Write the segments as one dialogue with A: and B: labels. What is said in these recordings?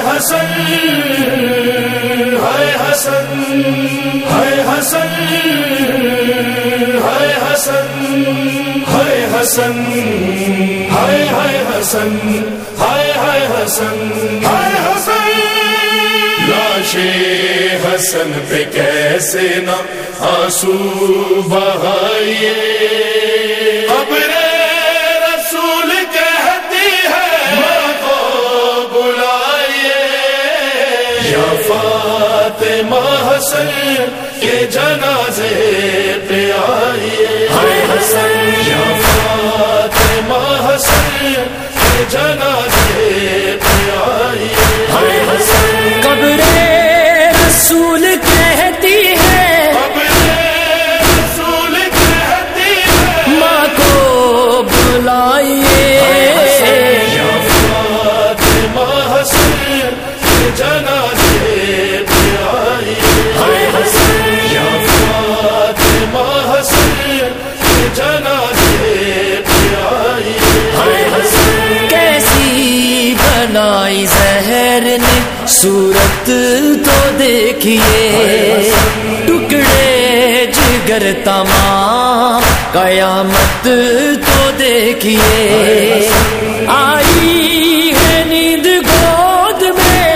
A: حسن ہائے حسن ہائے حسن ہائے حسن ہائے حسن ہائے ہائے حسن ہائے ہائے حسن ہائے حسن لاش حسن پہ کیسے نہ آنسو بہائیے قبر رسول کہتی ہے ماں کو بلائیے یا فاطمہ حسن کے جنازے پہ آئیے حسن یا فاطمہ حسن کے جنازے پہ آئیے حسن
B: قبر رسول کہتی ہے
A: قبر رسول کہتی ہے
B: ماں کو بلائیے
A: یا فاطمہ حسن کے جنازے پہ آئیے حسن یا فاطمہ حسن کے جنازے پہ آئیے حسن
B: کیسی بنائی زہر نے صورت تو دیکھیے ٹکڑے جگر تمام قیامت تو دیکھیے آئی ہے نیند گود میں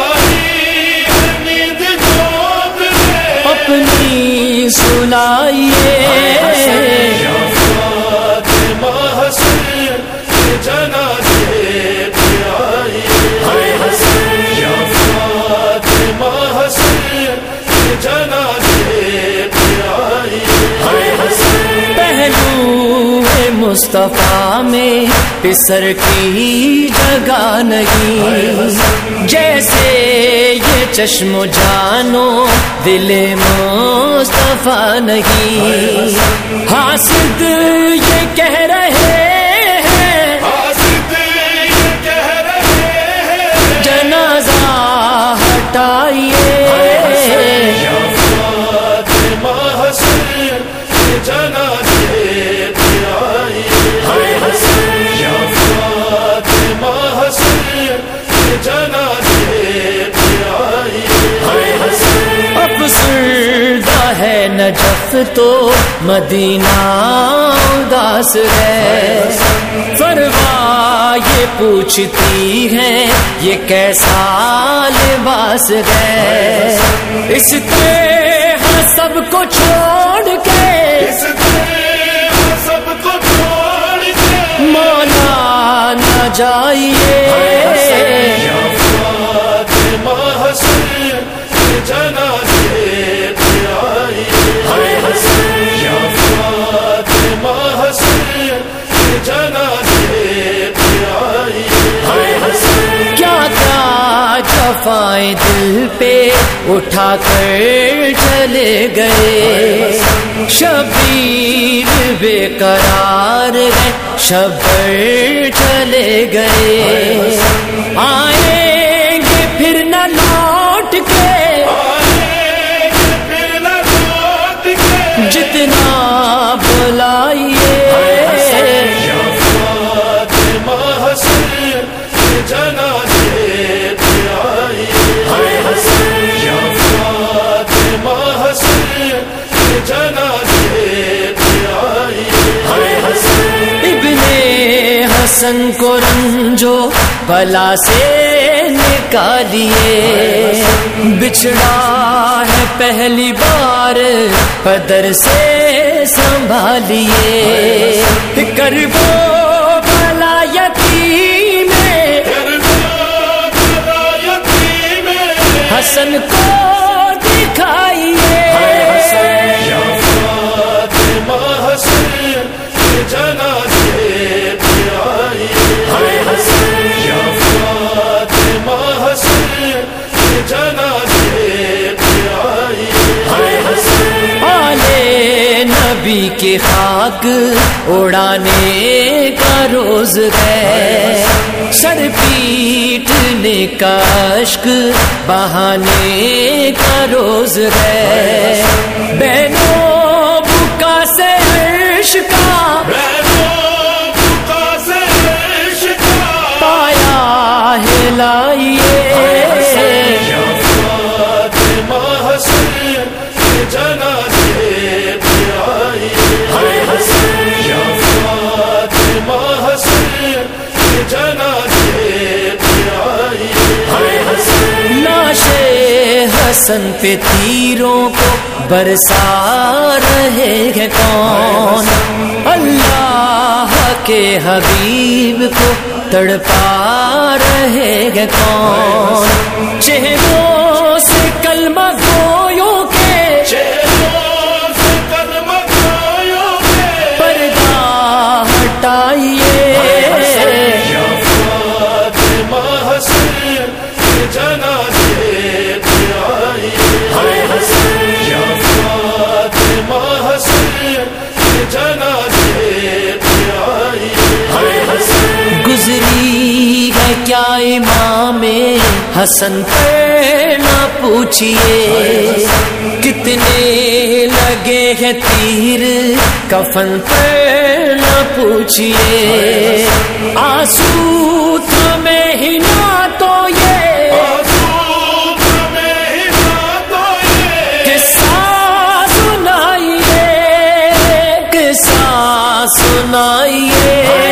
B: اپنی سنائیے
A: یا فاطمہ حسن کے جنازے پہ آئیے حسن یا فاطمہ حسن کے جنازے پہ آئیے حسن
B: پہلو مصطفیٰ میں پسر کی جگہ نہیں جیسے یہ چشم و جانو دل مصطفیٰ نہیں حاسد یہ کہہ رہے ہیں
A: حاسد یہ کہہ رہے ہیں
B: جنازہ ہٹائیے
A: یا فاطمہ حسن کے جنازے پہ آئیے حسن یا فاطمہ حسن کے جنازے پہ آئیے حسن
B: افسردہ ہے نجف تو مدینہ اداس ہے فروا یہ پوچھتی ہے یہ کیسا لباس ہے اس طرح سب کو چھوڑ کے
A: اس طرح سب کو چھوڑ کے
B: مولا نہ جائیے
A: یا فاطمہ حسن کے جنازے پہ آئیے حسن یا فاطمہ حسن کے جنازے پہ آئیے حسن
B: کیا کیا جفائیں دل پہ اٹھا کر چلے گئے شبیر بے قرار ہے شبر چلے گئے آئیں گے پھر نہ لوٹ کے
A: پھر نہ لوٹ کے
B: جتنا بلائیے
A: یا فاطمہ حسن کے جنازے پہ آئیے حسن یا فاطمہ حسن کے جنازے پہ آئیے حسن
B: ابن حسن کو رنجو بلا سے نکالیے بچھڑا ہے پہلی بار پدر سے سنبھالیے کربو بلا یتیم حسن کو دکھائیے
A: یا فاطمہ حسن کے جنازے پہ آئیے حسن یا فاطمہ حسن کے جنازے پہ آئیے حسن
B: آلے نبی کی خاک اڑانے کا روز ہے سر پیٹنے کا اشک بہانے کا روز ہے بہنوں بکا سے عرش کا پایا ہلائیے حسن پہ تیروں کو برسا رہے ہیں کون؟ اللہ کے حبیب کو تڑپا رہے ہیں کون؟ چہروں سے کلمہ گویوں کے پردہ ہٹائیے، گزری ہے کیا امام حسن پہ نہ پوچھئے، کتنے لگے ہیں تیر کفن پہ نہ پوچھئے، آنسو تھمے ہی نہ تو یہ قصہ سنائیے، قصہ سنائیے،